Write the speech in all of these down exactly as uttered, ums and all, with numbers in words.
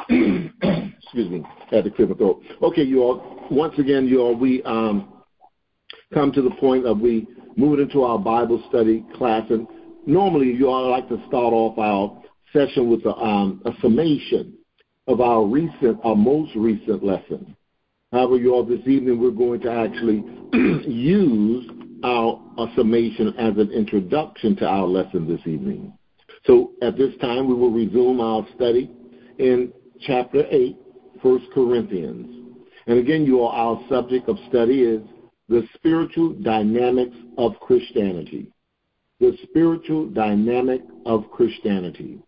Excuse me, had to clear my throat. Okay, you all, once again, you all, we um, come to the point of we moving into our Bible study class. And normally, you all like to start off our session with a, um, a summation of our recent, our most recent lesson. However, you all, this evening, we're going to actually use our a summation as an introduction to our lesson this evening. So at this time, we will resume our study in chapter eight, First Corinthians. And again, you all, our subject of study is the spiritual dynamics of Christianity. The spiritual dynamic of Christianity.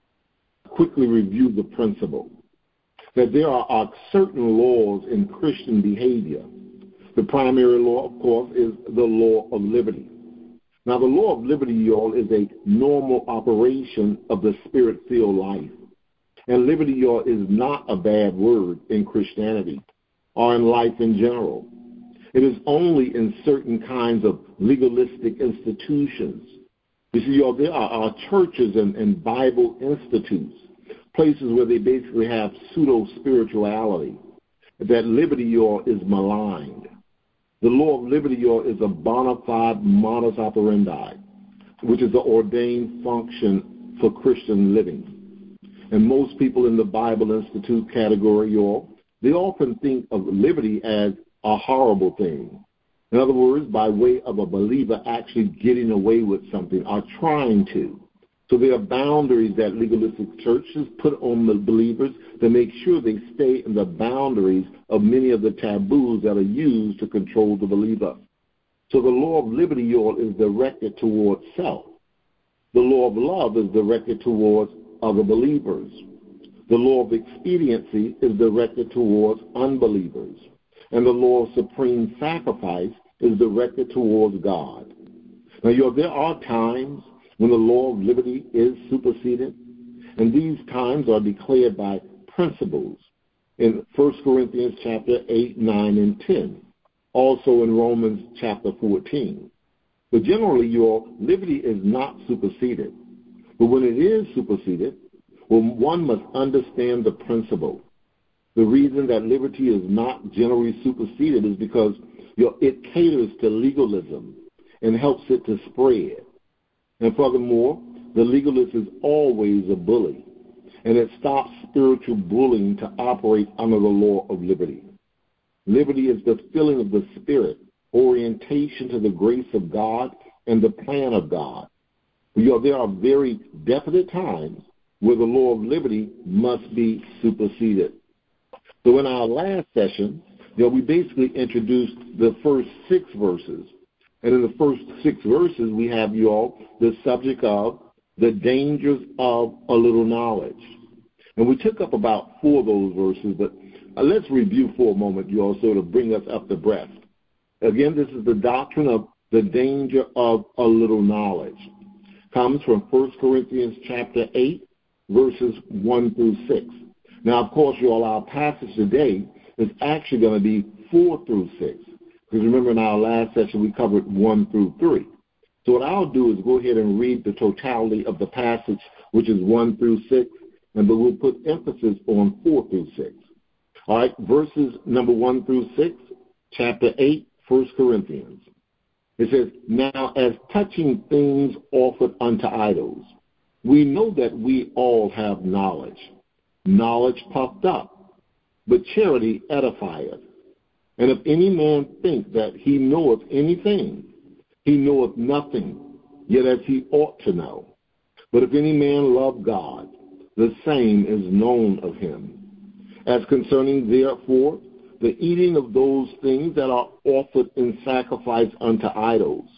Quickly review the principle that there are, are certain laws in Christian behavior. The primary law, of course, is the law of liberty. Now, the law of liberty, y'all, is a normal operation of the spirit-filled life. And liberty, y'all, is not a bad word in Christianity or in life in general. It is only in certain kinds of legalistic institutions. You see, y'all, there are, are churches and, and Bible institutes, places where they basically have pseudo-spirituality, that liberty, y'all, is maligned. The law of liberty, y'all, is a bona fide modus operandi, which is the ordained function for Christian living. And most people in the Bible Institute category, y'all, they often think of liberty as a horrible thing. In other words, by way of a believer actually getting away with something or trying to. So there are boundaries that legalistic churches put on the believers to make sure they stay in the boundaries of many of the taboos that are used to control the believer. So the law of liberty, y'all, is directed towards self. The law of love is directed towards other believers. The law of expediency is directed towards unbelievers. And the law of supreme sacrifice is directed towards God. Now, y'all, there are times when the law of liberty is superseded, and these times are declared by principles in First Corinthians chapter eight, nine, and ten, also in Romans chapter fourteen. But generally, your liberty is not superseded. But when it is superseded, well, one must understand the principle. The reason that liberty is not generally superseded is because you know, it caters to legalism and helps it to spread. And furthermore, the legalist is always a bully, and it stops spiritual bullying to operate under the law of liberty. Liberty is the filling of the Spirit, orientation to the grace of God and the plan of God. You know, there are very definite times where the law of liberty must be superseded. So in our last session, you know, we basically introduced the first six verses. And in the first six verses, we have, you all, the subject of the dangers of a little knowledge. And we took up about four of those verses, but uh, let's review for a moment, you all, so to bring us up to breath. Again, this is the doctrine of the danger of a little knowledge. Comes from First Corinthians chapter eight, verses one through six. Now, of course, you all, our passage today is actually going to be four through six. Because remember, in our last session, we covered one through three. So what I'll do is go ahead and read the totality of the passage, which is one through six, and but we'll put emphasis on four through six. All right, verses number one through six, chapter eight, First Corinthians. It says, "Now as touching things offered unto idols, we know that we all have knowledge. Knowledge puffed up, but charity edifieth. And if any man think that he knoweth anything, he knoweth nothing, yet as he ought to know. But if any man love God, the same is known of him. As concerning, therefore, the eating of those things that are offered in sacrifice unto idols,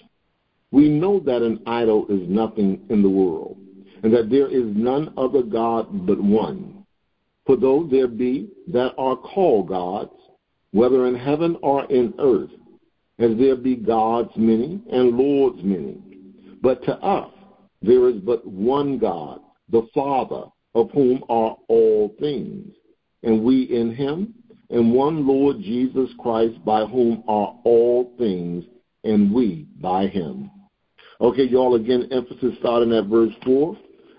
we know that an idol is nothing in the world, and that there is none other God but one. For though there be that are called gods, whether in heaven or in earth, as there be gods many and lords many. But to us there is but one God, the Father, of whom are all things, and we in him, and one Lord Jesus Christ, by whom are all things, and we by him." Okay, y'all, again, emphasis starting at verse four.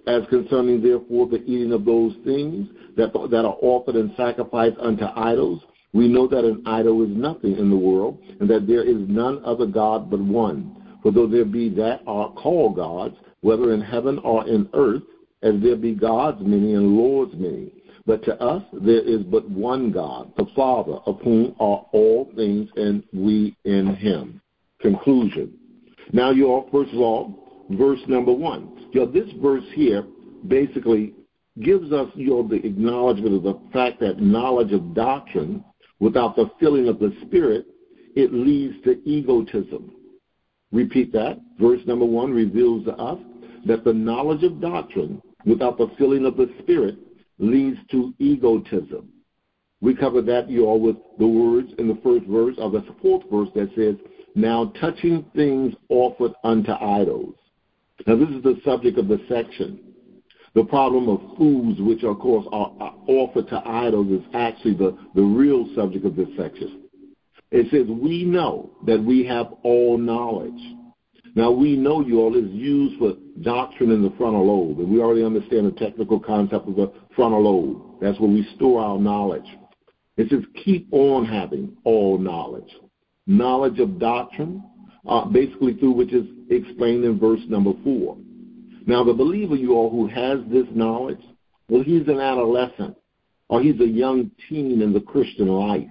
As concerning, therefore, the eating of those things that, that are offered and sacrificed unto idols, we know that an idol is nothing in the world, and that there is none other God but one. For though there be that are called gods, whether in heaven or in earth, as there be gods many and lords many. But to us there is but one God, the Father, of whom are all things, and we in him. Conclusion. Now, you all, first of all, verse number one. You know, this verse here basically gives us, you know, the acknowledgement of the fact that knowledge of doctrine without the filling of the Spirit, it leads to egotism. Repeat that. Verse number one reveals to us that the knowledge of doctrine without the filling of the Spirit leads to egotism. We covered that, you all, with the words in the first verse of the fourth verse that says, now touching things offered unto idols. Now, this is the subject of the section. The problem of foods, which, of course, are, are offered to idols, is actually the, the real subject of this section. It says, we know that we have all knowledge. Now, we know, you all, is used for doctrine in the frontal lobe. And we already understand the technical concept of the frontal lobe. That's where we store our knowledge. It says, keep on having all knowledge. Knowledge of doctrine, uh, basically through which is explained in verse number four. Now, the believer, you all, who has this knowledge, well, he's an adolescent, or he's a young teen in the Christian life.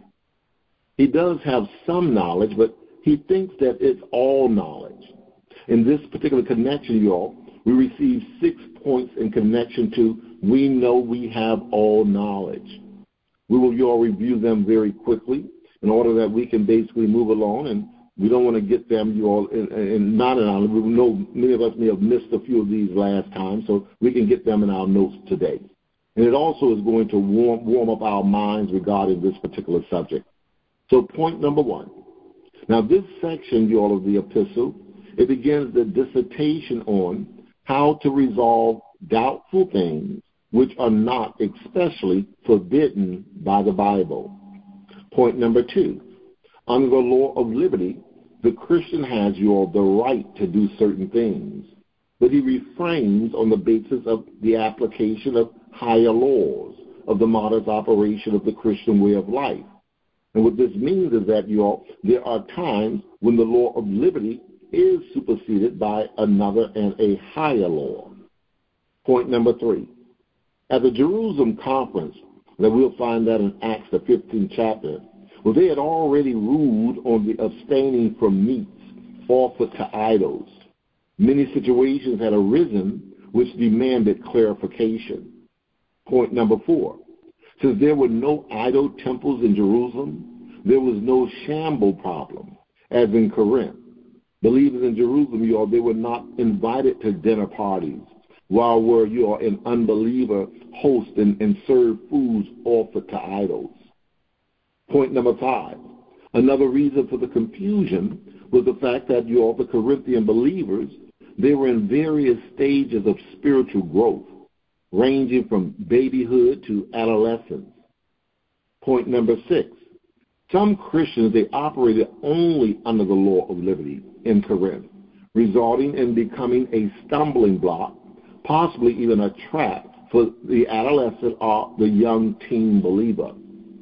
He does have some knowledge, but he thinks that it's all knowledge. In this particular connection, you all, we receive six points in connection to we know we have all knowledge. We will, you all, review them very quickly in order that we can basically move along, and we don't want to get them, you all, in, in not in our, we know many of us may have missed a few of these last time, so we can get them in our notes today. And it also is going to warm, warm up our minds regarding this particular subject. So point number one. Now, this section, you all, of the epistle, it begins the dissertation on how to resolve doubtful things which are not especially forbidden by the Bible. Point number two. Under the law of liberty, the Christian has, you all, the right to do certain things, but he refrains on the basis of the application of higher laws of the modest operation of the Christian way of life. And what this means is that, you all, there are times when the law of liberty is superseded by another and a higher law. Point number three. At the Jerusalem conference, that we'll find that in Acts, the fifteenth chapter, well, they had already ruled on the abstaining from meats offered to idols. Many situations had arisen which demanded clarification. Point number four. Since there were no idol temples in Jerusalem, there was no shamble problem, as in Corinth. Believers in Jerusalem, you all, they were not invited to dinner parties, while were, you all, an unbeliever host and, and serve foods offered to idols. Point number five. Another reason for the confusion was the fact that, you all, the Corinthian believers, they were in various stages of spiritual growth, ranging from babyhood to adolescence. Point number six. Some Christians, they operated only under the law of liberty in Corinth, resulting in becoming a stumbling block, possibly even a trap for the adolescent or the young teen believer.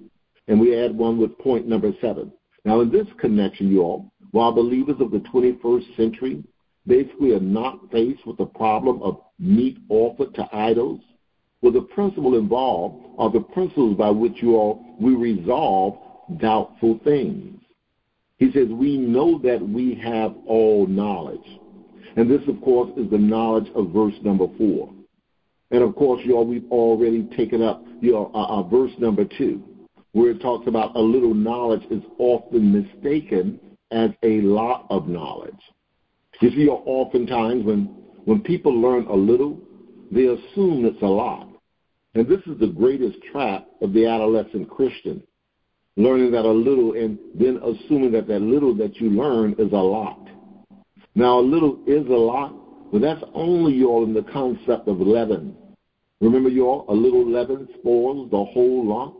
And we add one with point number seven. Now, in this connection, you all, while believers of the twenty-first century basically are not faced with the problem of meat offered to idols, well, the principle involved are the principles by which, you all, we resolve doubtful things. He says, we know that we have all knowledge. And this, of course, is the knowledge of verse number four. And, of course, you all, we've already taken up, you know, uh, uh, verse number two, where it talks about a little knowledge is often mistaken as a lot of knowledge. You see, oftentimes when, when people learn a little, they assume it's a lot. And this is the greatest trap of the adolescent Christian, learning that a little and then assuming that that little that you learn is a lot. Now, a little is a lot, but that's only, you all, in the concept of leaven. Remember, you all, a little leaven spoils the whole lump.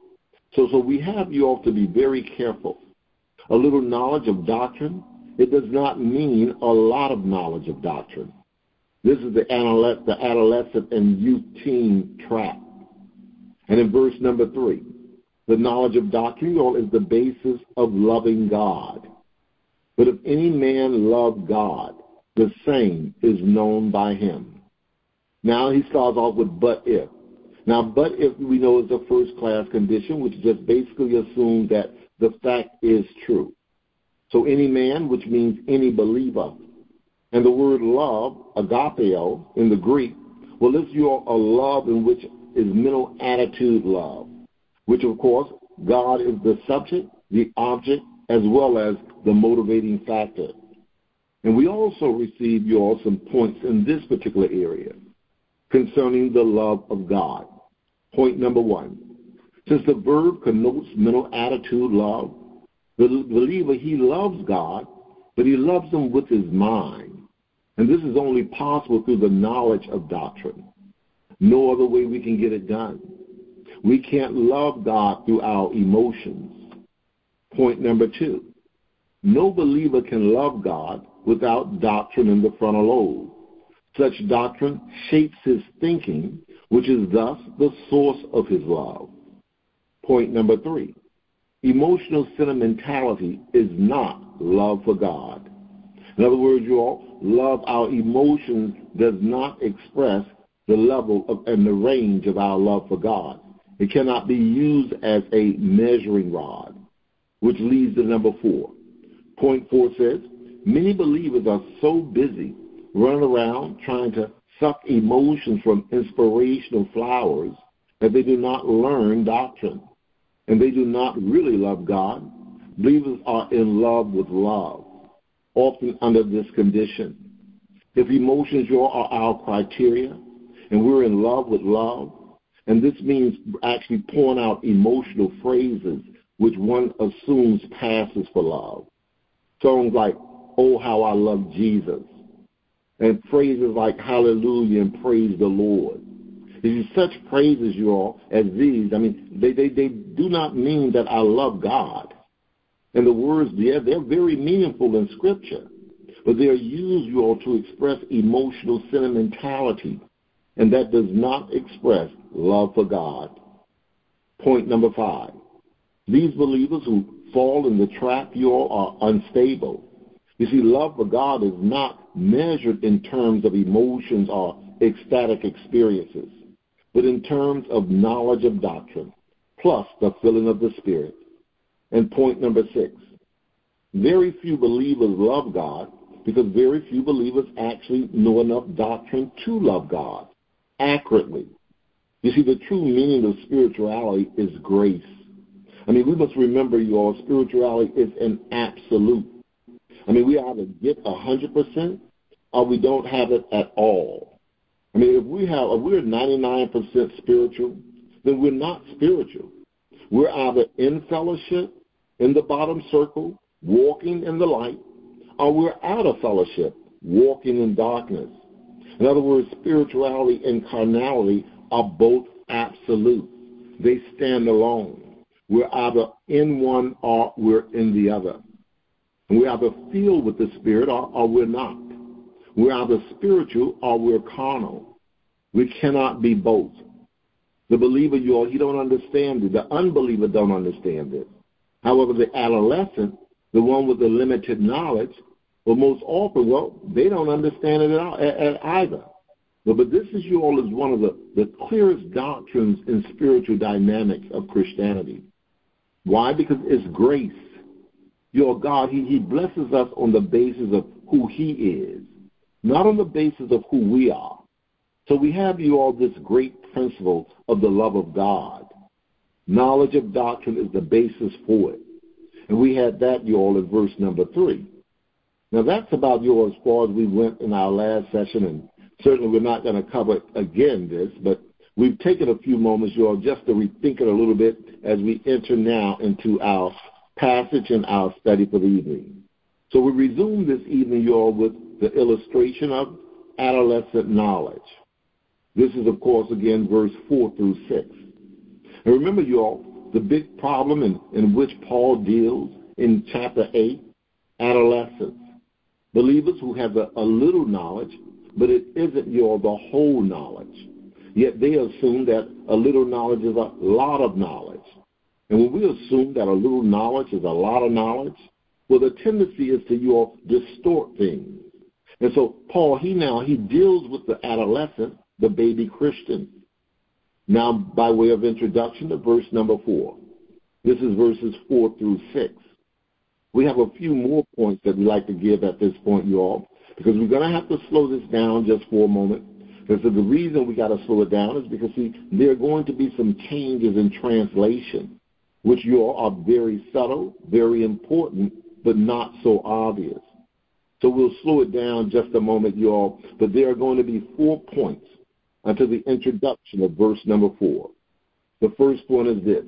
So, so we have, you all, to be very careful. A little knowledge of doctrine, it does not mean a lot of knowledge of doctrine. This is the adolescent, the adolescent and youth teen trap. And in verse number three, the knowledge of doctrine is the basis of loving God. But if any man love God, the same is known by him. Now he starts off with but if. Now, but if we know is a first-class condition, which just basically assumes that the fact is true. So any man, which means any believer. And the word love, agapeo, in the Greek, well, this is your a love in which is mental attitude love, which, of course, God is the subject, the object, as well as the motivating factor. And we also receive you all some points in this particular area concerning the love of God. Point number one, since the verb connotes mental attitude love, the believer, he loves God, but he loves him with his mind. And this is only possible through the knowledge of doctrine. No other way we can get it done. We can't love God through our emotions. Point number two, no believer can love God without doctrine in the frontal lobe. Such doctrine shapes his thinking, which is thus the source of his love. Point number three, emotional sentimentality is not love for God. In other words, you all, love, our emotions does not express the level of, and the range of our love for God. It cannot be used as a measuring rod, which leads to number four. Point four says, many believers are so busy running around trying to suck emotions from inspirational flowers that they do not learn doctrine, and they do not really love God. Believers are in love with love, often under this condition. If emotions are our criteria, and we're in love with love, and this means actually pouring out emotional phrases which one assumes passes for love. Songs like, oh, how I love Jesus, and phrases like hallelujah and praise the Lord. These are such praises, you all, as these. I mean, they, they, they do not mean that I love God. And the words, yeah, they're very meaningful in Scripture, but they are used, you all, to express emotional sentimentality, and that does not express love for God. Point number five. These believers who fall in the trap, you all, are unstable. You see, love for God is not measured in terms of emotions or ecstatic experiences, but in terms of knowledge of doctrine, plus the filling of the Spirit. And point number six, very few believers love God because very few believers actually know enough doctrine to love God accurately. You see, the true meaning of spirituality is grace. I mean, we must remember, you all, spirituality is an absolute. I mean, we either get one hundred percent or we don't have it at all. I mean, if we have, if we're ninety-nine percent spiritual, then we're not spiritual. We're either in fellowship, in the bottom circle, walking in the light, or we're out of fellowship, walking in darkness. In other words, spirituality and carnality are both absolute. They stand alone. We're either in one or we're in the other. And we're either filled with the Spirit or, or we're not. We're either spiritual or we're carnal. We cannot be both. The believer, you all, he don't understand it. The unbeliever don't understand it. However, the adolescent, the one with the limited knowledge, well, most often, well, they don't understand it at all, at, at either. But, but this is, you all, is one of the, the clearest doctrines in spiritual dynamics of Christianity. Why? Because it's grace. Your God, he, he blesses us on the basis of who he is, not on the basis of who we are. So we have, you all, this great principle of the love of God. Knowledge of doctrine is the basis for it. And we had that, you all, in verse number three. Now, that's about, you all, as far as we went in our last session, and certainly we're not going to cover again this, but we've taken a few moments, you all, just to rethink it a little bit as we enter now into our passage and our study for the evening. So we resume this evening, you all, with the illustration of adolescent knowledge. This is, of course, again, verse four through six. And remember, you all, the big problem in, in which Paul deals in chapter eight, adolescents. Believers who have a, a little knowledge, but it isn't your the whole knowledge. Yet they assume that a little knowledge is a lot of knowledge. And when we assume that a little knowledge is a lot of knowledge, well, the tendency is to you all distort things. And so Paul, he now, he deals with the adolescent, the baby Christian. Now, by way of introduction to verse number four. This is verses four through six. We have a few more points that we like to give at this point, you all, because we're going to have to slow this down just for a moment. Because the reason we got to slow it down is because, see, there are going to be some changes in translation, which you all are very subtle, very important, but not so obvious. So we'll slow it down just a moment, you all, but there are going to be four points until the introduction of verse number four. The first point is this.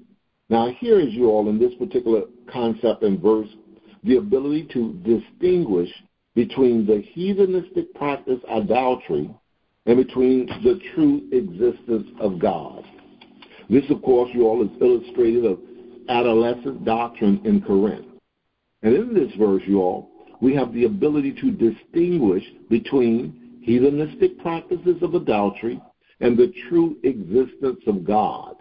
Now, here is you all in this particular concept and verse, the ability to distinguish between the heathenistic practice idolatry and between the true existence of God. This, of course, you all is illustrated of adolescent doctrine in Corinth. And in this verse, you all, we have the ability to distinguish between heathenistic practices of adultery and the true existence of God.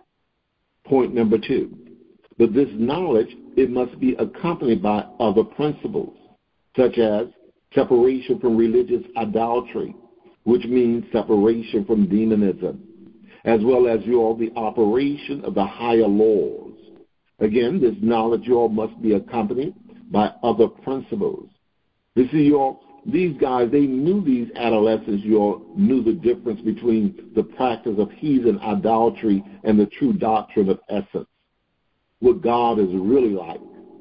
Point number two. But this knowledge, it must be accompanied by other principles, such as separation from religious idolatry, which means separation from demonism, as well as you all the operation of the higher laws. Again, this knowledge you all must be accompanied by other principles. You see, you all, these guys, they knew these adolescents, you all knew the difference between the practice of heathen idolatry and the true doctrine of essence, what God is really like.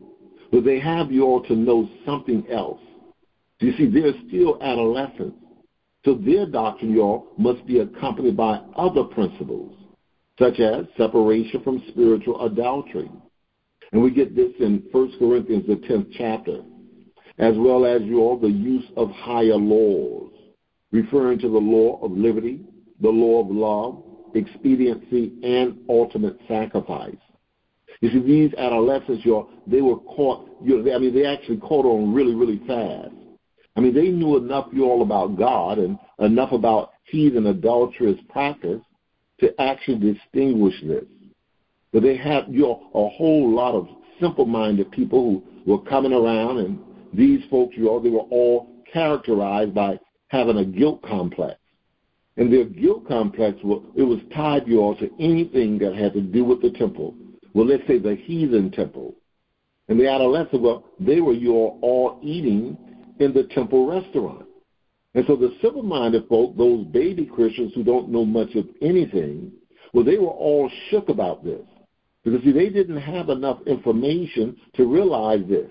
But they have you all to know something else. You see, they're still adolescents. So their doctrine, y'all, must be accompanied by other principles, such as separation from spiritual adultery. And we get this in First Corinthians, the tenth chapter, as well as, you all, the use of higher laws, referring to the law of liberty, the law of love, expediency, and ultimate sacrifice. You see, these adolescents, y'all, they were caught, you know, I mean, they actually caught on really, really fast. I mean, they knew enough, you all, about God and enough about heathen adulterous practice to actually distinguish this. But they had, you know, a whole lot of simple-minded people who were coming around, and these folks, you all, they were all characterized by having a guilt complex. And their guilt complex, it was tied, you all, to anything that had to do with the temple. Well, let's say the heathen temple. And the adolescents, well, they were, you all, all eating in the temple restaurant. And so the simple-minded folk, those baby Christians who don't know much of anything, well, they were all shook about this. Because, see, they didn't have enough information to realize this.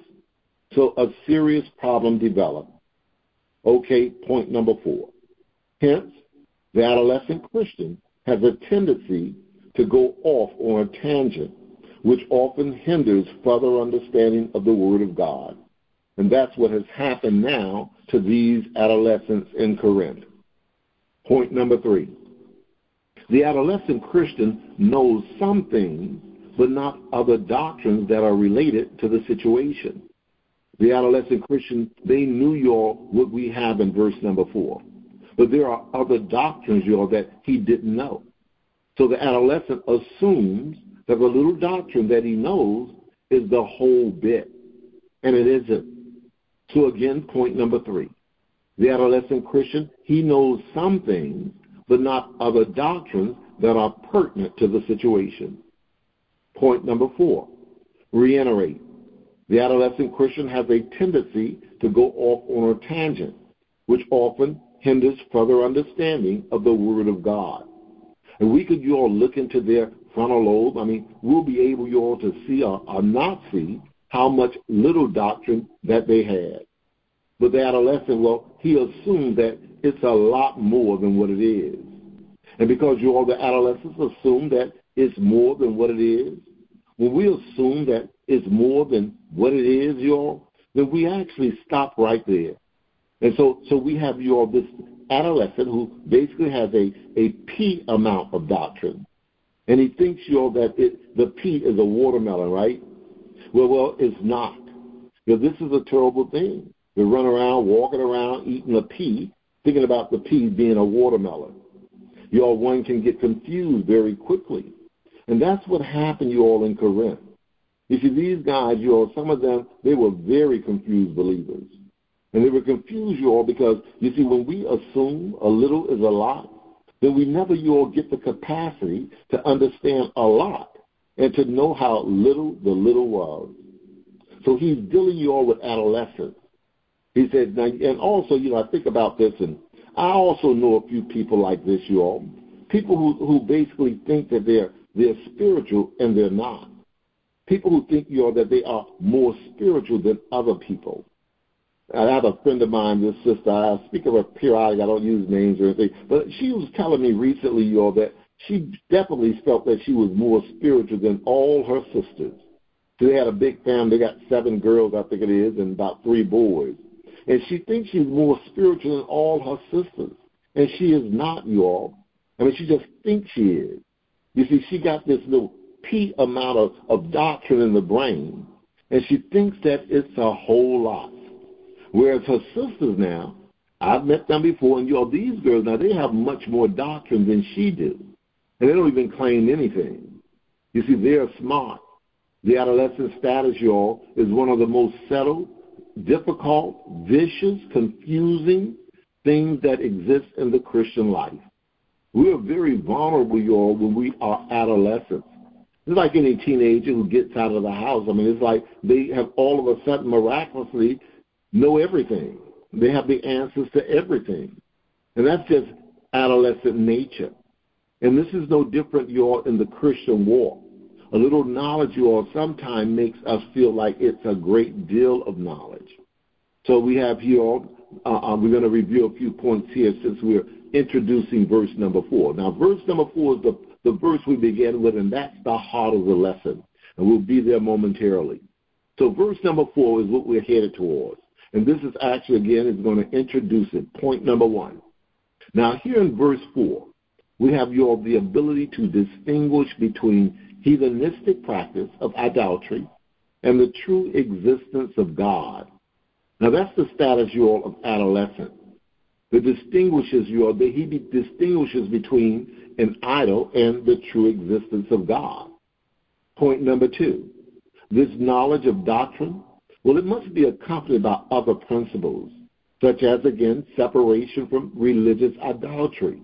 So a serious problem developed. Okay, point number four. Hence, the adolescent Christian has a tendency to go off on a tangent, which often hinders further understanding of the Word of God. And that's what has happened now to these adolescents in Corinth. Point number three. The adolescent Christian knows some things, but not other doctrines that are related to the situation. The adolescent Christian, they knew, y'all, what we have in verse number four. But there are other doctrines, y'all, that he didn't know. So the adolescent assumes that the little doctrine that he knows is the whole bit. And it isn't. So again, point number three. The adolescent Christian, he knows some things, but not other doctrines that are pertinent to the situation. Point number four. Reiterate. The adolescent Christian has a tendency to go off on a tangent, which often hinders further understanding of the Word of God. And we could, you all, look into their frontal lobe. I mean, we'll be able, you all, to see or, or not see how much little doctrine that they had. But the adolescent, well, he assumed that it's a lot more than what it is. And because, you all, the adolescents assume that it's more than what it is, when we assume that it's more than what it is, you all, then we actually stop right there. And so so we have, you all, this adolescent who basically has a, a P amount of doctrine. And he thinks, you all, that it, the P is a watermelon, right? Well, well, it's not. Because this is a terrible thing. We run around, walking around, eating a pea, thinking about the pea being a watermelon. You all, one can get confused very quickly. And that's what happened, you all, in Corinth. You see, these guys, you all, some of them, they were very confused believers. And they were confused, you all, because, you see, when we assume a little is a lot, then we never, you all, get the capacity to understand a lot and to know how little the little was. So he's dealing, you all, with adolescence. He said, now, and also, you know, I think about this, and I also know a few people like this, you all, people who, who basically think that they're, they're spiritual and they're not. People who think, you all, that they are more spiritual than other people. I have a friend of mine, this sister, I speak of her periodically, I don't use names or anything, but she was telling me recently, you all, that she definitely felt that she was more spiritual than all her sisters. So they had a big family, they got seven girls, I think it is, and about three boys. And she thinks she's more spiritual than all her sisters. And she is not, you all. I mean, she just thinks she is. You see, she got this little pea amount of, of doctrine in the brain, and she thinks that it's a whole lot. Whereas her sisters now, I've met them before, and you all, these girls now, they have much more doctrine than she do. And they don't even claim anything. You see, they're smart. The adolescent status, y'all, is one of the most settled, difficult, vicious, confusing things that exist in the Christian life. We are very vulnerable, y'all, when we are adolescents. It's like any teenager who gets out of the house. I mean, it's like they have all of a sudden miraculously know everything. They have the answers to everything. And that's just adolescent nature. And this is no different, y'all, in the Christian walk. A little knowledge, you all, sometimes makes us feel like it's a great deal of knowledge. So we have here, uh, we're going to review a few points here since we're introducing verse number four. Now, verse number four is the, the verse we began with, and that's the heart of the lesson. And we'll be there momentarily. So verse number four is what we're headed towards. And this is actually, again, is going to introduce it. Point number one. Now, here in verse four, we have your the ability to distinguish between heathenistic practice of idolatry and the true existence of God. Now, that's the status, you all, of adolescent. That distinguishes you all, that he be, distinguishes between an idol and the true existence of God. Point number two, this knowledge of doctrine, well, it must be accompanied by other principles, such as, again, separation from religious idolatry.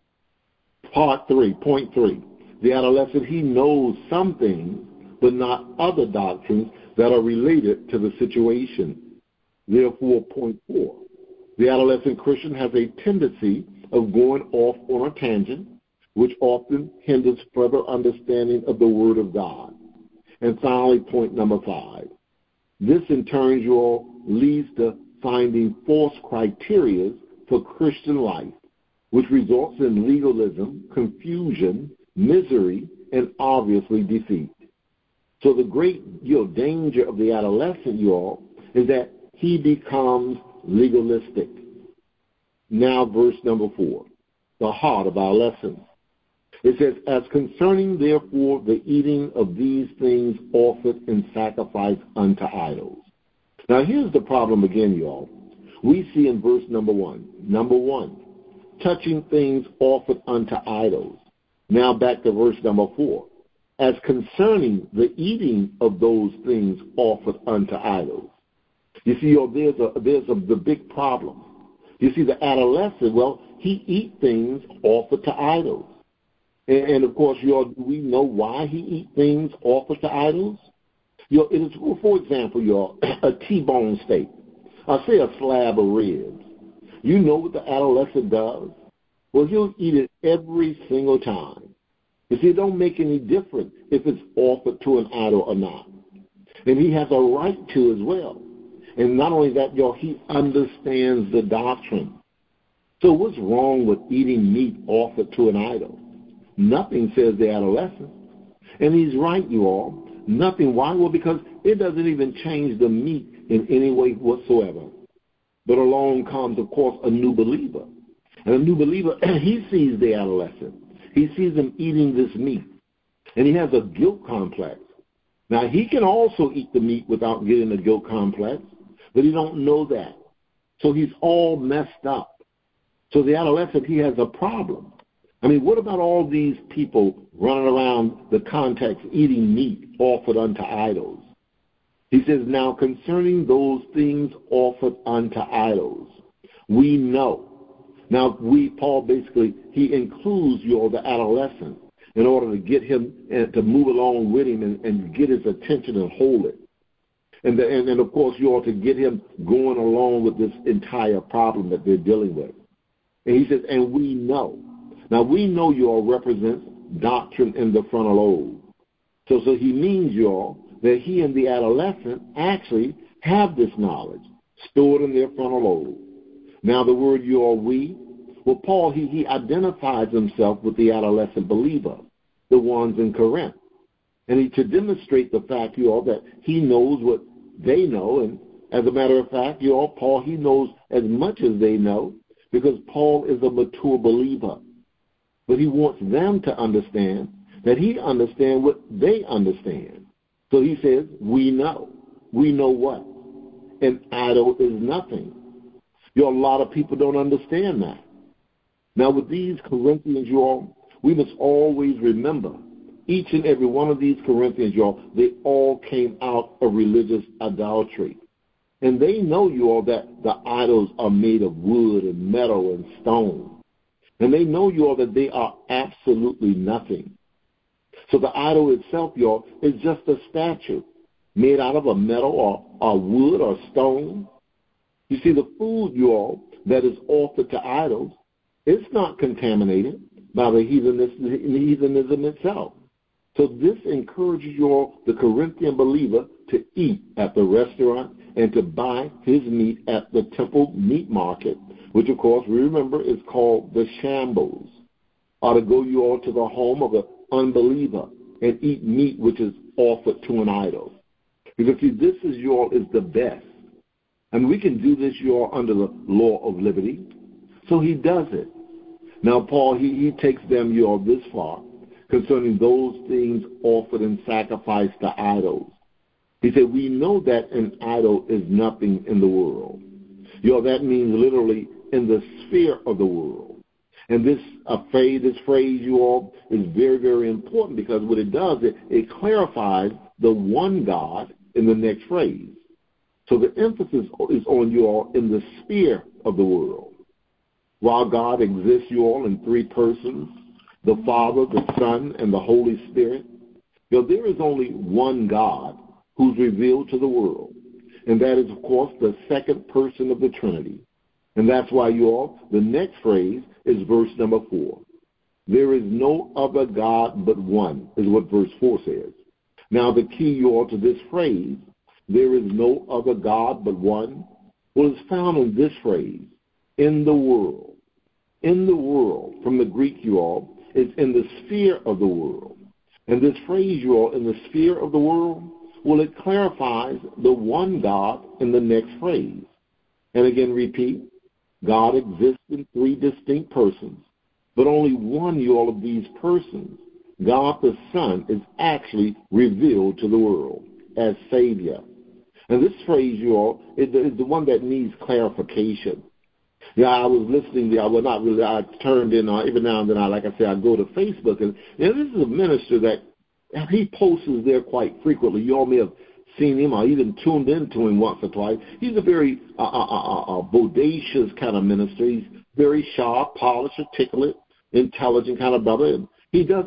Part three, point three, the adolescent, he knows some things, but not other doctrines that are related to the situation. Therefore, point four, the adolescent Christian has a tendency of going off on a tangent, which often hinders further understanding of the Word of God. And finally, point number five, this in turn, you all, leads to finding false criteria for Christian life, which results in legalism, confusion, misery, and obviously defeat. So the great you know, danger of the adolescent, you all, is that he becomes legalistic. Now verse number four, the heart of our lesson. It says, as concerning, therefore, the eating of these things offered in sacrifice unto idols. Now here's the problem again, y'all. We see in verse number one, number one, touching things offered unto idols. Now back to verse number four. As concerning the eating of those things offered unto idols. You see, y'all, there's a there's a the big problem. You see, the adolescent, well, he eat things offered to idols. And, and of course, y'all, we know why he eat things offered to idols. You know, it is, well, for example, y'all, a T-bone steak. I'll say a slab of ribs. You know what the adolescent does? Well, he'll eat it every single time. You see, it don't make any difference if it's offered to an idol or not. And he has a right to as well. And not only that, y'all, he understands the doctrine. So what's wrong with eating meat offered to an idol? Nothing, says the adolescent. And he's right, you all. Nothing. Why? Well, because it doesn't even change the meat in any way whatsoever. But along comes, of course, a new believer. And a new believer, he sees the adolescent. He sees him eating this meat. And he has a guilt complex. Now, he can also eat the meat without getting a guilt complex, but he don't know that. So he's all messed up. So the adolescent, he has a problem. I mean, what about all these people running around the context eating meat offered unto idols? He says, now concerning those things offered unto idols, we know. Now, we, Paul basically, he includes you, the adolescent, in order to get him to move along with him and, and get his attention and hold it. And, the, and, and, of course, you ought to get him going along with this entire problem that they're dealing with. And he says, and we know. Now, we know you all represents doctrine in the frontal lobe. So, so he means, y'all, that he and the adolescent actually have this knowledge stored in their frontal lobe. Now, the word you all, we, well, Paul, he, he identifies himself with the adolescent believer, the ones in Corinth. And he, to demonstrate the fact, you all, that he knows what they know. And as a matter of fact, you all, Paul, he knows as much as they know because Paul is a mature believer. But he wants them to understand that he understands what they understand. So he says, we know. We know what? An idol is nothing. You know, a lot of people don't understand that. Now, with these Corinthians, you all, we must always remember, each and every one of these Corinthians, you all, they all came out of religious idolatry. And they know, you all, that the idols are made of wood and metal and stone. And they know, you all, that they are absolutely nothing. So the idol itself, y'all, is just a statue made out of a metal or, or wood or stone. You see, the food, you all, that is offered to idols, it's not contaminated by the heathenism itself. So this encourages you all, the Corinthian believer, to eat at the restaurant and to buy his meat at the temple meat market, which, of course, we remember is called the shambles, or to go you all to the home of an unbeliever and eat meat which is offered to an idol. Because, see, this is you all is the best. And we can do this, you all, under the law of liberty. So he does it. Now, Paul, he, he takes them, you all, this far concerning those things offered in sacrifice to idols. He said, we know that an idol is nothing in the world. You know, that means literally in the sphere of the world. And this uh, phrase, this phrase, you all, is very, very important because what it does, it, it clarifies the one God in the next phrase. So the emphasis is on you all in the sphere of the world. While God exists, you all, in three persons, the Father, the Son, and the Holy Spirit, you know, there is only one God who's revealed to the world. And that is, of course, the second person of the Trinity. And that's why, you all, the next phrase is verse number four. There is no other God but one, is what verse four says. Now, the key, you all, to this phrase, there is no other God but one, well, it's found in this phrase, in the world. In the world, from the Greek, you all, is in the sphere of the world. And this phrase, you all, in the sphere of the world, well, it clarifies the one God in the next phrase. And again, repeat, God exists in three distinct persons, but only one, you all, of these persons, God the Son, is actually revealed to the world as Savior. And this phrase, you all, is the, is the one that needs clarification. Yeah, I was listening to, I was not really, I turned in, uh, every now and then, I, like I said, I go to Facebook, and you know, this is a minister that he posts there quite frequently. You all may have seen him or even tuned into him once or twice. He's a very uh, uh, uh, uh, bodacious kind of minister. He's very sharp, polished, articulate, intelligent kind of brother. And he does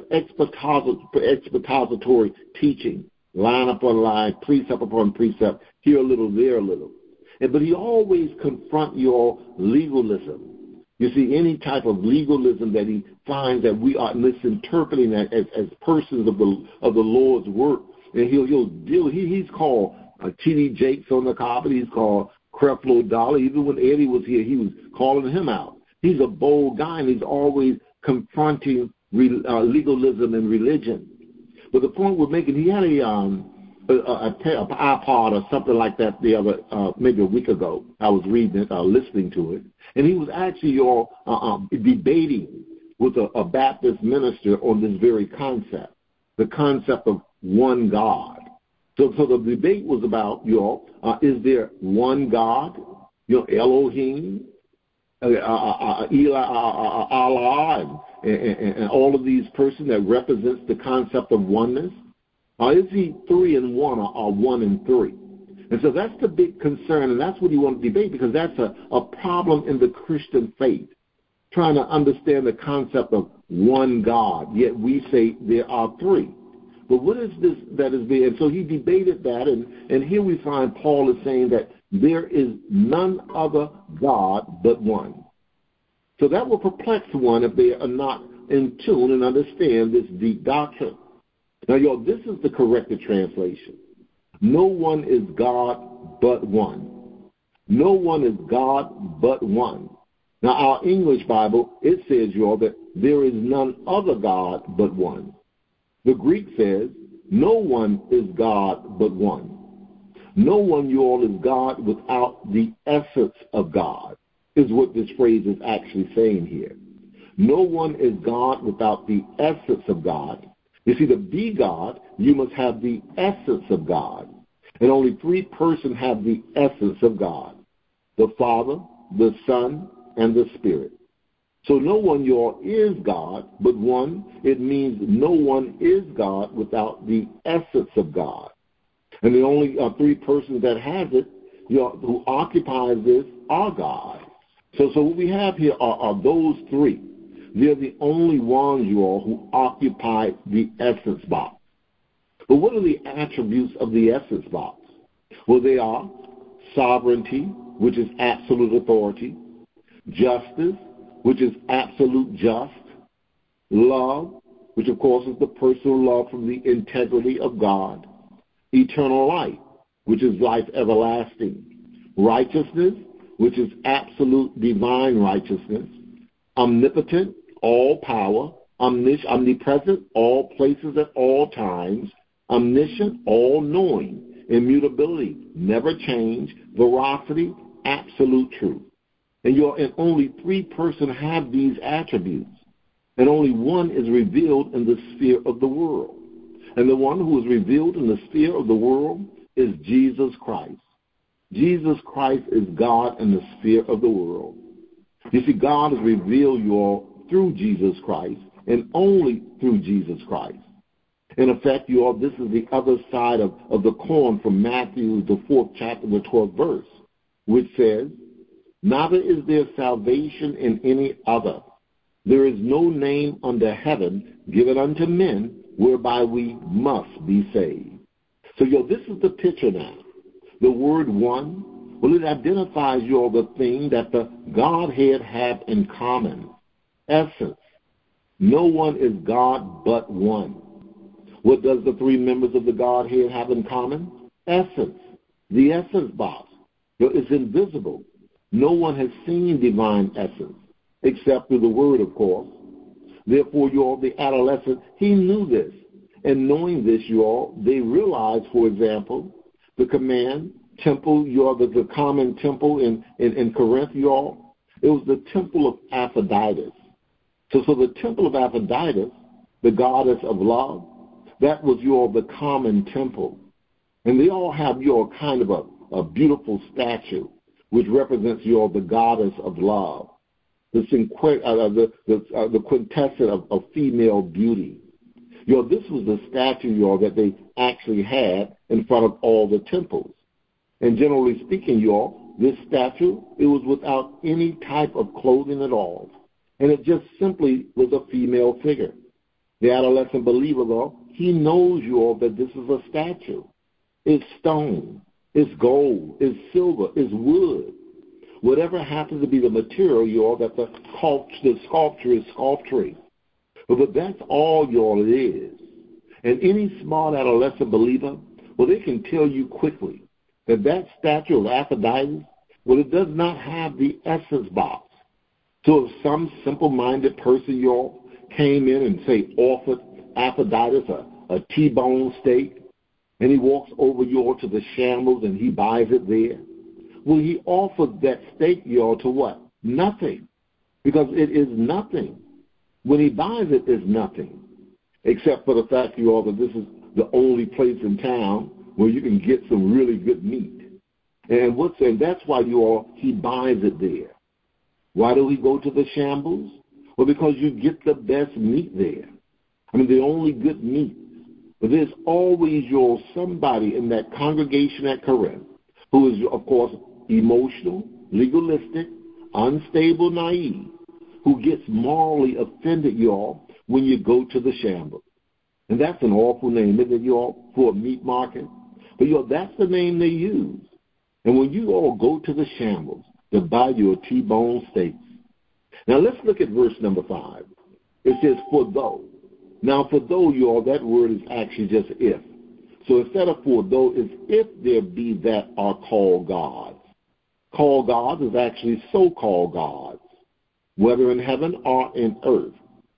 expository teaching, line upon line, precept upon precept, here a little, there a little. And, but he always confronts your legalism. You see, any type of legalism that he finds that we are misinterpreting as, as, as persons of the of the Lord's work. And he'll, he'll deal, he, he's called uh, T D Jakes on the carpet. He's called Creflo Dollar. Even when Eddie was here, he was calling him out. He's a bold guy, and he's always confronting re, uh, legalism and religion. But the point we're making, he had a, um, a, a, a iPod or something like that the other, uh, maybe a week ago. I was reading it, uh, listening to it. And he was actually uh, uh, debating with a, a Baptist minister on this very concept, the concept of one God. So, so the debate was about, you know, uh, is there one God, you know, Elohim, uh, uh, uh, Eli, uh, uh, Allah, and, and, and all of these persons that represents the concept of oneness? Or is he three and one, or, or one and three? And so that's the big concern, and that's what you want to debate, because that's a, a problem in the Christian faith, trying to understand the concept of one God, yet we say there are three. But what is this that is being, and so he debated that, and, and here we find Paul is saying that there is none other God but one. So that will perplex one if they are not in tune and understand this deep doctrine. Now, y'all, this is the corrected translation. No one is God but one. No one is God but one. Now, our English Bible, it says, y'all, that there is none other God but one. The Greek says, no one is God but one. No one, y'all, is God without the essence of God, is what this phrase is actually saying here. No one is God without the essence of God. You see, to be God, you must have the essence of God. And only three persons have the essence of God: the Father, the Son, and the Spirit. So no one, y'all, is God but one. It means no one is God without the essence of God. And the only uh, three persons that has it, y'all, who occupies this, are God. So, so what we have here are, are those three. They're the only ones, you all, who occupy the essence box. But what are the attributes of the essence box? Well, they are sovereignty, which is absolute authority; justice, which is absolute just; love, which of course is the personal love from the integrity of God; eternal life, which is life everlasting; righteousness, which is absolute divine righteousness; omnipotent, all power; omnis- omnipresent, all places at all times; omniscient, all knowing; immutability, never change; veracity, absolute truth. And, you're, and only three persons have these attributes, and only one is revealed in the sphere of the world. And the one who is revealed in the sphere of the world is Jesus Christ. Jesus Christ is God in the sphere of the world. You see, God is revealed, you all, through Jesus Christ, and only through Jesus Christ. In effect, you all, this is the other side of, of the coin from Matthew, the fourth chapter, the twelfth verse, which says, neither is there salvation in any other. There is no name under heaven given unto men whereby we must be saved. So, yo, this is the picture now. The word one, well, it identifies, you all, the thing that the Godhead have in common. Essence. No one is God but one. What does the three members of the Godhead have in common? Essence. The essence box. It's invisible. No one has seen divine essence, except through the Word, of course. Therefore, you all, the adolescent, he knew this. And knowing this, you all, they realized, for example, the command, temple, you all, the, the common temple in, in, in Corinth, you all, it was the temple of Aphrodite. So, so the temple of Aphrodite, the goddess of love, that was your the common temple. And they all have your kind of a, a beautiful statue, which represents your the goddess of love, the, uh, the, the, uh, the quintessence of, of female beauty. Your, this was the statue, your, that they actually had in front of all the temples. And generally speaking, your, this statue, it was without any type of clothing at all. And it just simply was a female figure. The adolescent believer, though, he knows, you all, that this is a statue. It's stone, it's gold, it's silver, it's wood. Whatever happens to be the material, you all, that the, the sculpture is sculpturing. But, but that's all, you all, it is. And any smart adolescent believer, well, they can tell you quickly that that statue of Aphrodite, well, it does not have the essence box. So if some simple-minded person, you all, came in and, say, offered Aphrodite a, a T-bone steak, and he walks over, y'all, to the shambles and he buys it there, well, he offered that steak, y'all, to what? Nothing. Because it is nothing. When he buys it, it's nothing. Except for the fact, y'all, that this is the only place in town where you can get some really good meat. And what's and that's why, y'all, he buys it there. Why do we go to the shambles? Well, because you get the best meat there. I mean, the only good meat. But there's always your somebody in that congregation at Corinth who is, of course, emotional, legalistic, unstable, naive, who gets morally offended, y'all, when you go to the shambles. And that's an awful name, isn't it, y'all, for a meat market? But, y'all, that's the name they use. And when you all go to the shambles to buy your T-bone steaks. Now, let's look at verse number five. It says, for though. Now, for though, y'all, that word is actually just if. So instead of for though, it's if there be that are called gods. Called gods is actually so-called gods, whether in heaven or in earth.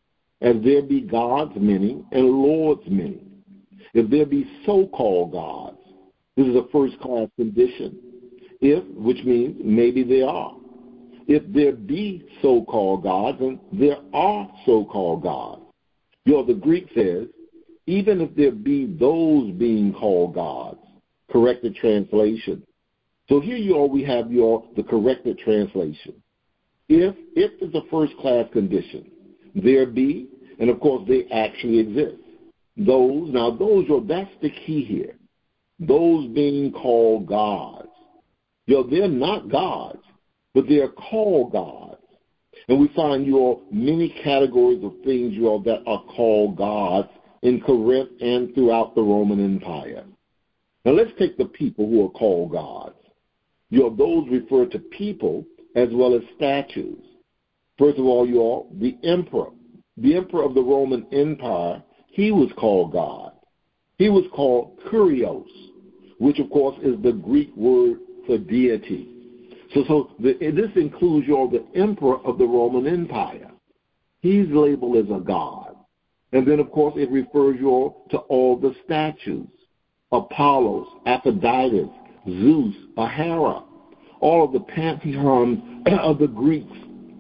As there be gods many and lords many. If there be so-called gods, this is a first-class condition. If, which means maybe there are. If there be so-called gods, and there are so-called gods. You know, the Greek says, even if there be those being called gods, corrected translation. So here you are, we have your the corrected translation. If, if is a first-class condition. There be, and of course they actually exist. Those, now those, you know, that's the key here. Those being called gods. You know, they're not gods, but they're called gods. And we find your many categories of things, you know, that are called gods in Corinth and throughout the Roman Empire. Now let's take the people who are called gods. You know, those refer to people as well as statues. First of all, you all, the emperor. The emperor of the Roman Empire, he was called God. He was called Kurios, which of course is the Greek word for deity. So, so the, this includes you all, the emperor of the Roman Empire. He's labeled as a god. And then, of course, it refers you all to all the statues. Apollos, Aphrodite, Zeus, Hera, all of the pantheons of the Greeks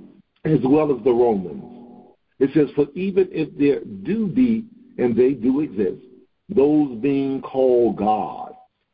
as well as the Romans. It says, for even if there do be, and they do exist, those being called gods,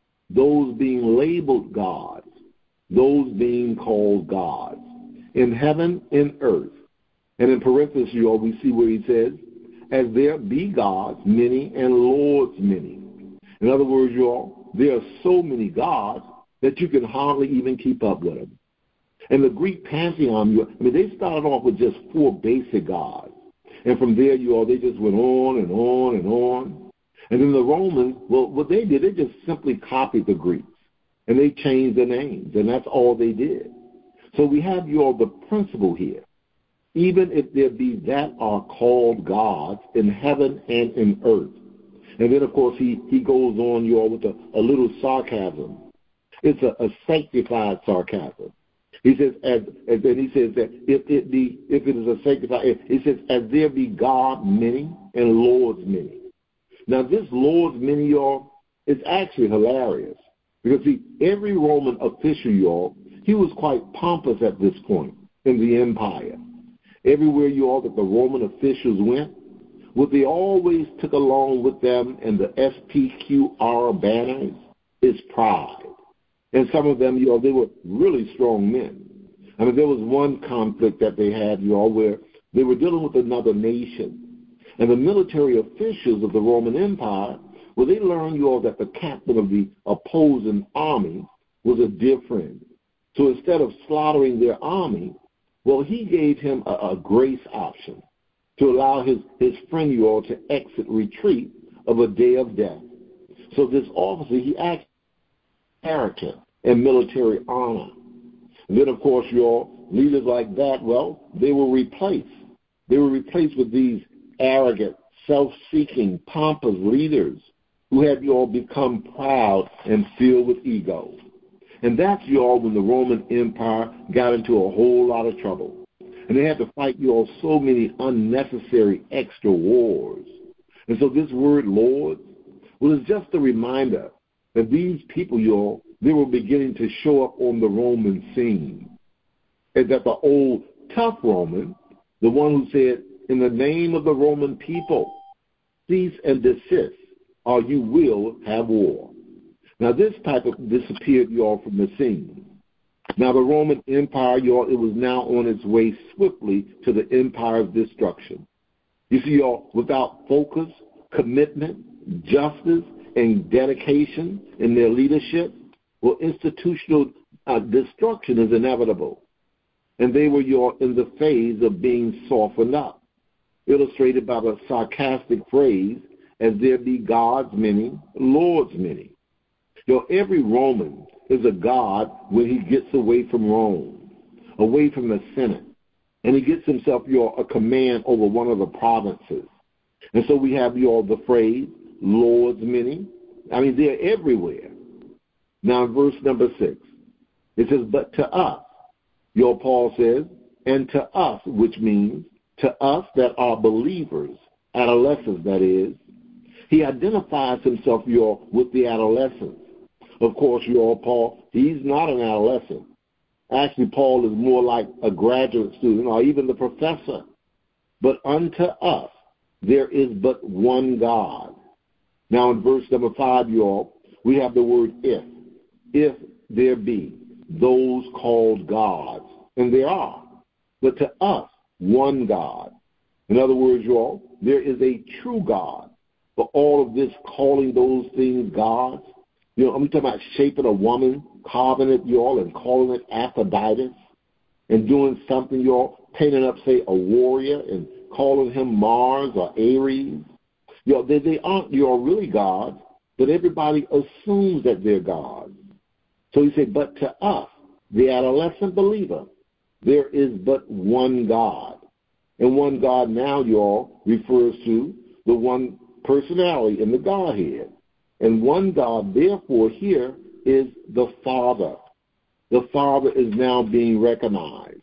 those being labeled gods, those being called gods, in heaven and earth. And in parentheses, you all, we see where he says, as there be gods many and lords many. In other words, you all, there are so many gods that you can hardly even keep up with them. And the Greek pantheon, you, I mean, they started off with just four basic gods. And from there, you all, they just went on and on and on. And then the Romans, well, what they did, they just simply copied the Greeks. And they changed their names, and that's all they did. So we have you all the principle here. Even if there be that are called gods in heaven and in earth. And then, of course, he, he goes on, you all, with a, a little sarcasm. It's a, a sanctified sarcasm. He says, as, as and he says that if it be, if it is a sanctified, he says, as there be God many and lords many. Now, this lords many, y'all, is actually hilarious. Because, see, every Roman official, y'all, he was quite pompous at this point in the empire. Everywhere, y'all, that the Roman officials went, what they always took along with them in the S P Q R banners is pride. And some of them, y'all, they were really strong men. I mean, there was one conflict that they had, y'all, where they were dealing with another nation. And the military officials of the Roman Empire, well, they learned, y'all, that the captain of the opposing army was a dear friend. So instead of slaughtering their army, well, he gave him a, a grace option to allow his, his friend, you all, to exit retreat of a day of death. So this officer, he acted character and military honor. And then, of course, you all, leaders like that, well, they were replaced. They were replaced with these arrogant, self-seeking, pompous leaders who had you all become proud and filled with ego. And that's you all when the Roman Empire got into a whole lot of trouble. And they had to fight you all so many unnecessary extra wars. And so this word Lord, well, it's just a reminder that these people, you all, they were beginning to show up on the Roman scene. And that the old tough Roman, the one who said, in the name of the Roman people, cease and desist, or you will have war. Now, this type of disappeared, you all, from the scene. Now, the Roman Empire, y'all, it was now on its way swiftly to the empire's destruction. You see, y'all, without focus, commitment, justice, and dedication in their leadership, well, institutional uh, destruction is inevitable. And they were, y'all, in the phase of being softened up, illustrated by the sarcastic phrase, as there be gods many, lords many. You know, every Roman is a god when he gets away from Rome, away from the Senate, and he gets himself, you know, a command over one of the provinces. And so we have, you know, the phrase, lords many. I mean, they're everywhere. Now, in verse number six, it says, but to us, your Paul says, and to us, which means to us that are believers, adolescents, that is, he identifies himself, your, with the adolescents. Of course, your Paul, he's not an adolescent. Actually, Paul is more like a graduate student or even the professor. But unto us there is but one God. Now, in verse number five, y'all, we have the word if. If there be those called gods, and there are, but to us, one God. In other words, y'all, there is a true God. But all of this calling those things gods, you know, I'm talking about shaping a woman, carving it, y'all, and calling it Aphrodite, and doing something, y'all, painting up, say, a warrior and calling him Mars or Ares. You know, they, they aren't, y'all, really gods, but everybody assumes that they're gods. So he said, but to us, the adolescent believer, there is but one God. And one God now, y'all, refers to the one personality in the Godhead. And one God, therefore, here is the Father. The Father is now being recognized.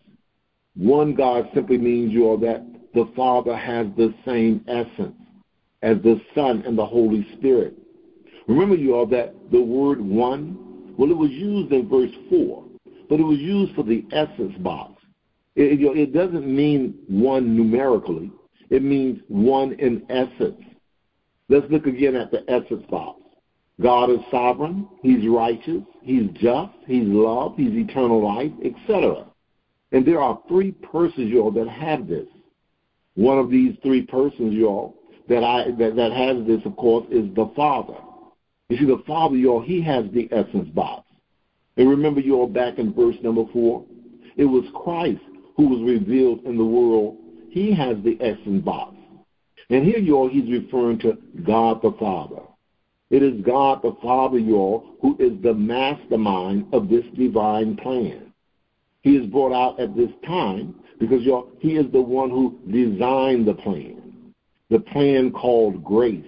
One God simply means, y'all, that the Father has the same essence as the Son and the Holy Spirit. Remember, y'all, that the word one, well, it was used in verse four, but it was used for the essence box. It, you know, it doesn't mean one numerically. It means one in essence. Let's look again at the essence box. God is sovereign. He's righteous. He's just. He's love. He's eternal life, et cetera. And there are three persons, y'all, that have this. One of these three persons, y'all, that I that, that has this, of course, is the Father. You see, the Father, y'all, he has the essence box. And remember, y'all, back in verse number four, it was Christ who was revealed in the world. He has the essence box. And here, y'all, he's referring to God the Father. It is God the Father, y'all, who is the mastermind of this divine plan. He is brought out at this time because, y'all, he is the one who designed the plan. The plan called grace,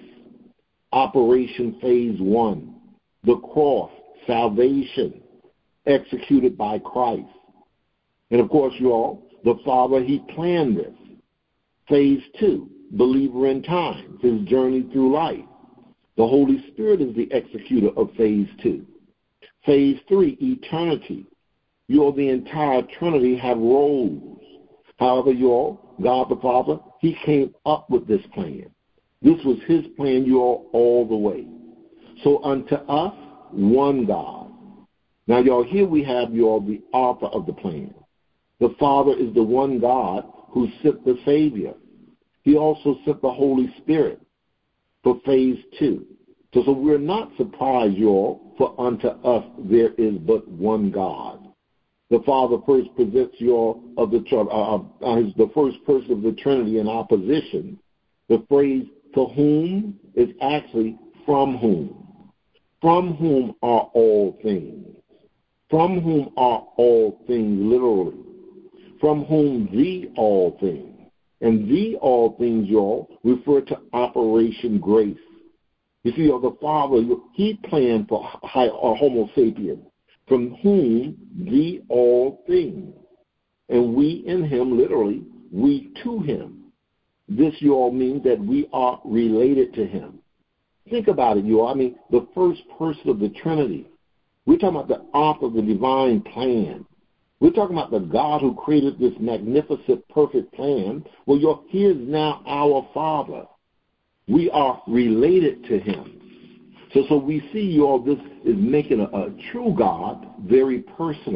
Operation Phase One, the cross, salvation, executed by Christ. And, of course, y'all, the Father, he planned this. Phase Two, believer in time, his journey through life. The Holy Spirit is the executor of Phase Two. Phase Three, eternity. You all, the entire Trinity, have roles. However, you all, God the Father, he came up with this plan. This was his plan, you all, all the way. So unto us, one God. Now, y'all, here we have, you all, the author of the plan. The Father is the one God who sent the Savior. He also sent the Holy Spirit for phase two. So, so we're not surprised, y'all, for unto us there is but one God. The Father first presents y'all of the uh, uh, is the first person of the Trinity in our position. The phrase "to whom" is actually "from whom." From whom are all things. From whom are all things, literally. From whom the all things. And the all things, y'all, refer to Operation Grace. You see, the Father, he planned for Homo sapien, from whom the all things. And we in him, literally, we to him. This, you all, means that we are related to him. Think about it, you all. I mean, the first person of the Trinity. We're talking about the author of the divine plan. We're talking about the God who created this magnificent, perfect plan. Well, you're, he is now our Father. We are related to him. So, so we see, you all, this is making a, a true God very personal.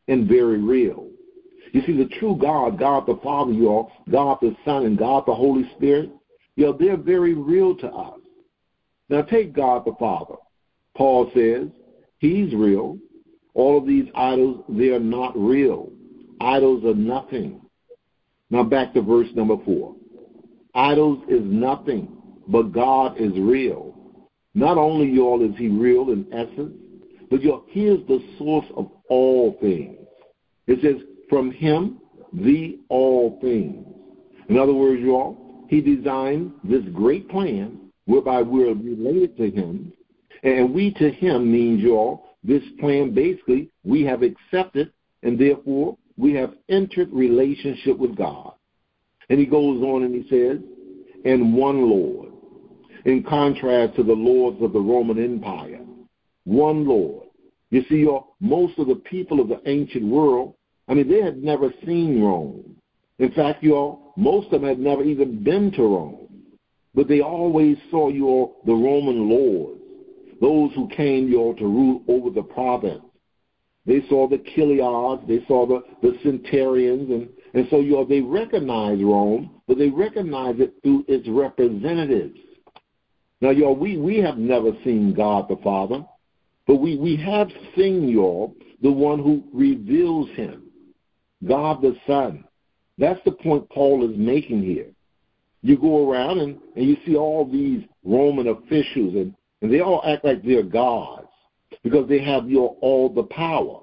and very real. You see, the true God, God the Father, y'all, God the Son, and God the Holy Spirit, you know, they're very real to us. Now take God the Father. Paul says he's real. All of these idols, they are not real. Idols are nothing. Now back to verse number four. Idols is nothing, but God is real. Not only, y'all, is he real in essence, but y'all, here's the source of all things. It says, from him, the all things. In other words, y'all, he designed this great plan whereby we're related to him, and we to him means, y'all, this plan basically we have accepted, and therefore we have entered relationship with God. And he goes on and he says, and one Lord, in contrast to the lords of the Roman Empire. One Lord. You see, y'all, most of the people of the ancient world, I mean, they had never seen Rome. In fact, y'all, most of them had never even been to Rome. But they always saw, y'all, the Roman lords, those who came, y'all, to rule over the province. They saw the Chiliards, they saw the, the Centurions, and, and so, y'all, they recognized Rome, but they recognized it through its representatives. Now, y'all, we, we have never seen God the Father, but we, we have seen, y'all, the one who reveals him, God the Son. That's the point Paul is making here. You go around and, and you see all these Roman officials, and, and they all act like they're gods because they have your all the power.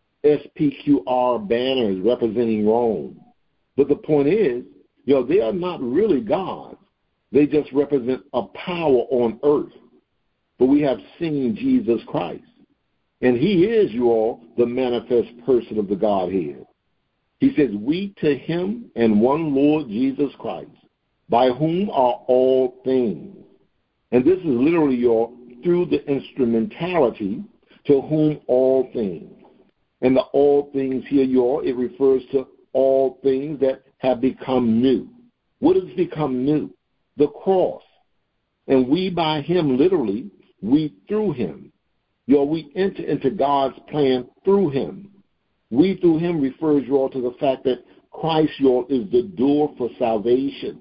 S P Q R banners representing Rome. But the point is, you know, they are not really gods. They just represent a power on earth. But we have seen Jesus Christ. And he is, you all, the manifest person of the Godhead. He says, we to him and one Lord Jesus Christ, by whom are all things. And this is literally, y'all, through the instrumentality to whom all things. And the all things here, y'all, it refers to all things that have become new. What has become new? The cross. And we by him, literally, we through him. Y'all, we enter into God's plan through him. We through him refers, y'all, to the fact that Christ, y'all, is the door for salvation.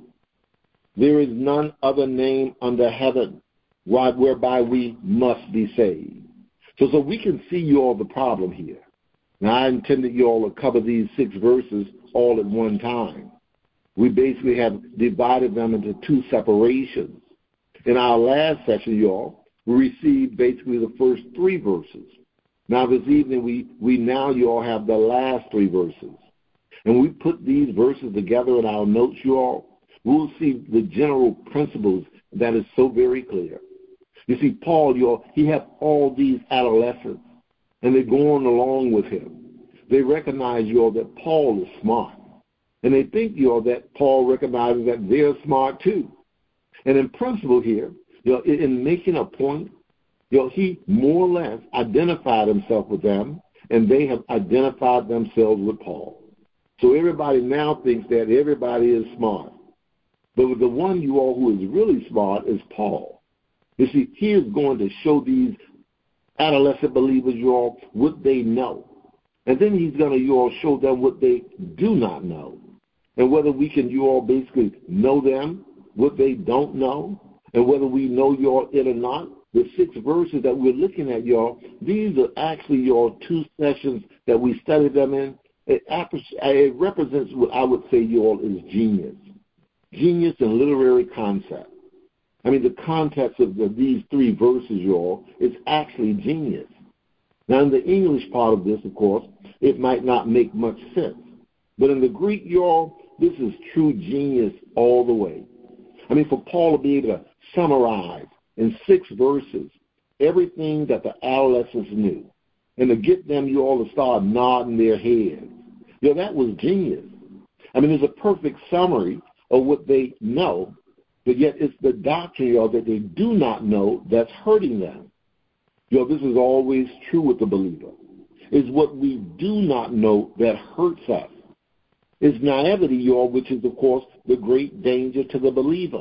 There is none other name under heaven whereby we must be saved. So, so we can see, y'all, the problem here. Now, I intended y'all to cover these six verses all at one time. We basically have divided them into two separations. In our last session, y'all, we received basically the first three verses. Now, this evening, we, we now, y'all, have the last three verses. And we put these verses together in our notes, y'all. We'll see the general principles that is so very clear. You see, Paul, y'all, he had all these adolescents, and they're going along with him. They recognize, y'all, that Paul is smart. And they think, y'all, that Paul recognizes that they're smart too. And in principle here, you know, in making a point, you know, he more or less identified himself with them, and they have identified themselves with Paul. So everybody now thinks that everybody is smart. But the one, you all, who is really smart is Paul. You see, he is going to show these adolescent believers, you all, what they know. And then he's going to, you all, show them what they do not know. And whether we can, you all, basically know them, what they don't know, and whether we know, you all, it or not. The six verses that we're looking at, y'all, these are actually, y'all, two sessions that we studied them in. It, it represents what I would say, y'all, is genius. Genius in literary concept. I mean, the context of the, these three verses, y'all, is actually genius. Now, in the English part of this, of course, it might not make much sense. But in the Greek, y'all, this is true genius all the way. I mean, for Paul to be able to summarize in six verses everything that the adolescents knew, and to get them, you all, to start nodding their heads, you know, that was genius. I mean, it's a perfect summary of what they know, but yet it's the doctrine, y'all, that they do not know that's hurting them. You know, this is always true with the believer. It's what we do not know that hurts us. It's naivety, y'all, which is, of course, the great danger to the believer.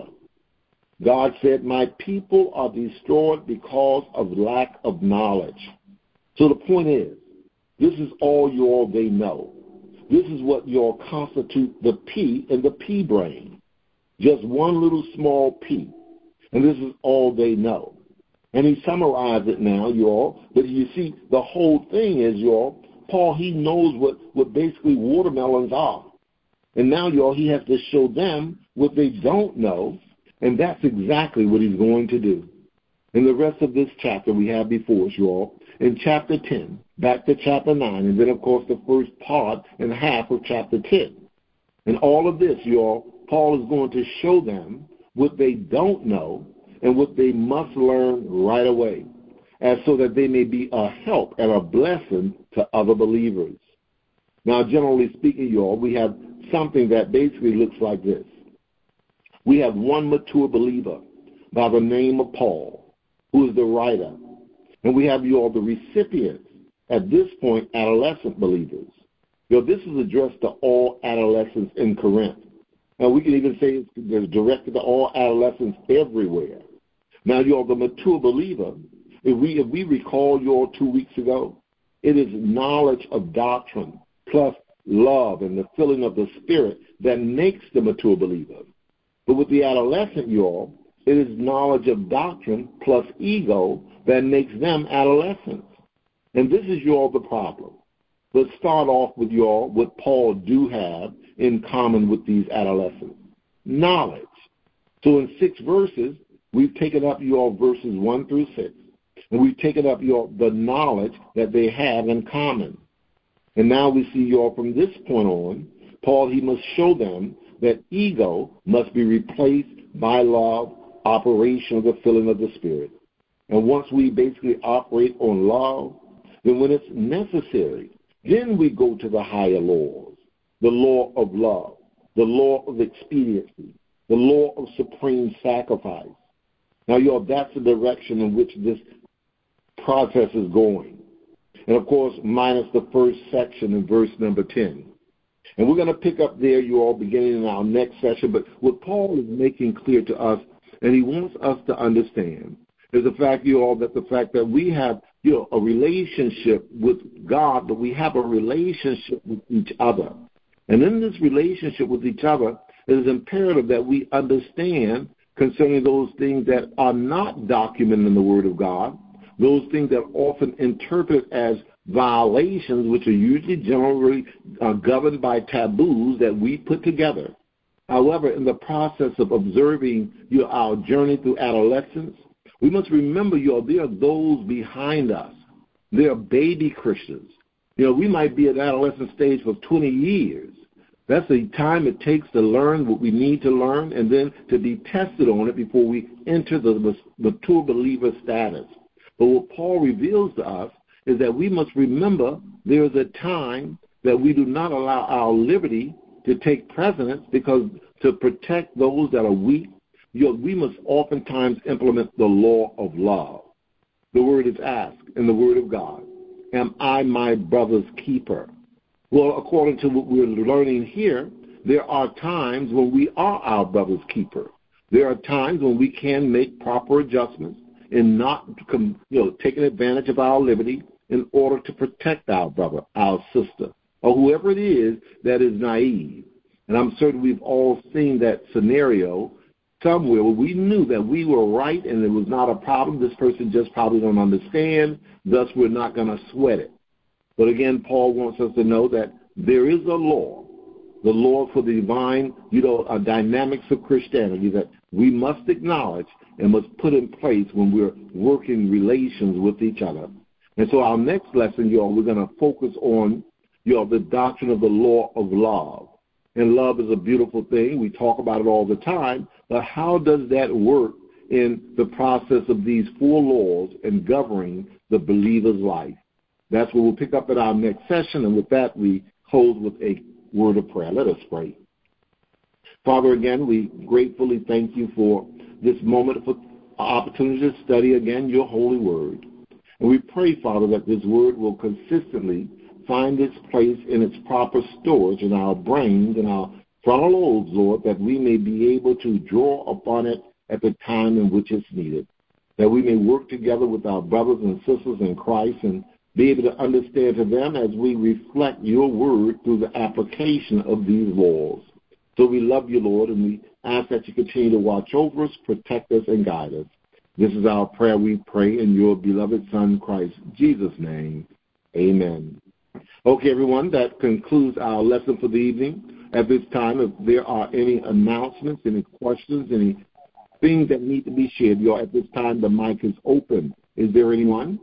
God said, my people are destroyed because of lack of knowledge. So the point is, This is all you all they know. This is what you all constitute the P in the P brain. Just one little small P. And this is all they know. And he summarized it now, you all. But you see, the whole thing is, you all, Paul, he knows what, what basically watermelons are. And now, you all, he has to show them what they don't know. And that's exactly what he's going to do. In the rest of this chapter we have before us, you all, in chapter ten, back to chapter nine, and then, of course, the first part and half of chapter ten. And all of this, you all, Paul is going to show them what they don't know and what they must learn right away, as so that they may be a help and a blessing to other believers. Now, generally speaking, you all, we have something that basically looks like this. We have one mature believer by the name of Paul, who is the writer. And we have, you all, the recipients, at this point, adolescent believers. You know, this is addressed to all adolescents in Corinth. Now, we can even say it's directed to all adolescents everywhere. Now, you all, the mature believer, if we, if we recall, you all, two weeks ago, it is knowledge of doctrine plus love and the filling of the Spirit that makes the mature believer. But with the adolescent, you all, it is knowledge of doctrine plus ego that makes them adolescents. And this is, you all, the problem. Let's start off with, you all, what Paul do have in common with these adolescents. Knowledge. So in six verses, we've taken up, you all, verses one through six. And we've taken up, you all, the knowledge that they have in common. And now we see, you all, from this point on, Paul, he must show them that ego must be replaced by love, operation of the filling of the Spirit. And once we basically operate on love, then when it's necessary, then we go to the higher laws, the law of love, the law of expediency, the law of supreme sacrifice. Now, y'all, that's the direction in which this process is going. And, of course, minus the first section in verse number ten. And we're going to pick up there, you all, beginning in our next session. But what Paul is making clear to us, and he wants us to understand, is the fact, you all, that the fact that we have, you know, a relationship with God, but we have a relationship with each other. And in this relationship with each other, it is imperative that we understand concerning those things that are not documented in the Word of God, those things that are often interpreted as violations, which are usually generally uh, governed by taboos that we put together. However, in the process of observing, you know, our journey through adolescence, we must remember, you know, there are those behind us. There are baby Christians. You know, we might be at adolescent stage for twenty years. That's the time it takes to learn what we need to learn and then to be tested on it before we enter the mature believer status. But what Paul reveals to us is that we must remember there is a time that we do not allow our liberty to take precedence, because to protect those that are weak, you know, we must oftentimes implement the law of love. The word is asked in the Word of God, am I my brother's keeper? Well, according to what we're learning here, there are times when we are our brother's keeper. There are times when we can make proper adjustments in not, you know, taking advantage of our liberty in order to protect our brother, our sister, or whoever it is that is naive. And I'm certain we've all seen that scenario somewhere where we knew that we were right and it was not a problem. This person just probably don't understand, thus we're not going to sweat it. But again, Paul wants us to know that there is a law, the law for the divine, you know, uh, dynamics of Christianity that we must acknowledge and must put in place when we're working relations with each other. And so our next lesson, y'all, we're going to focus on, y'all, the doctrine of the law of love. And love is a beautiful thing. We talk about it all the time. But how does that work in the process of these four laws and governing the believer's life? That's what we'll pick up at our next session. And with that, we close with a word of prayer. Let us pray. Father, again, we gratefully thank you for this moment, for opportunity to study again your holy word. And we pray, Father, that this word will consistently find its place in its proper storage in our brains and our frontal lobes, Lord, that we may be able to draw upon it at the time in which it's needed, that we may work together with our brothers and sisters in Christ and be able to understand to them as we reflect your word through the application of these laws. So we love you, Lord, and we ask that you continue to watch over us, protect us, and guide us. This is our prayer we pray in your beloved Son, Christ Jesus' name. Amen. Okay, everyone, that concludes our lesson for the evening. At this time, if there are any announcements, any questions, any things that need to be shared, you all, at this time, the mic is open. Is there anyone?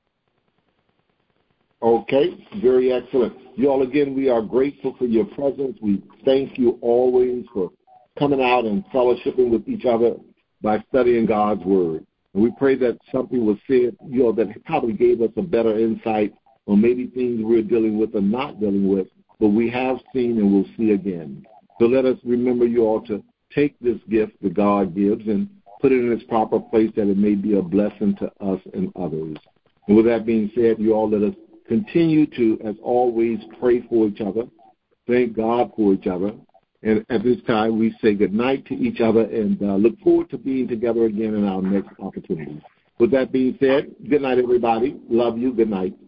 Okay, very excellent. You all, again, we are grateful for your presence. We thank you always for coming out and fellowshipping with each other by studying God's Word. And we pray that something was said, you know, that probably gave us a better insight on maybe things we're dealing with or not dealing with, but we have seen and will see again. So let us remember, you all, to take this gift that God gives and put it in its proper place that it may be a blessing to us and others. And with that being said, you all, let us continue to, as always, pray for each other, thank God for each other. And at this time, we say good night to each other and uh, look forward to being together again in our next opportunity. With that being said, good night, everybody. Love you. Good night.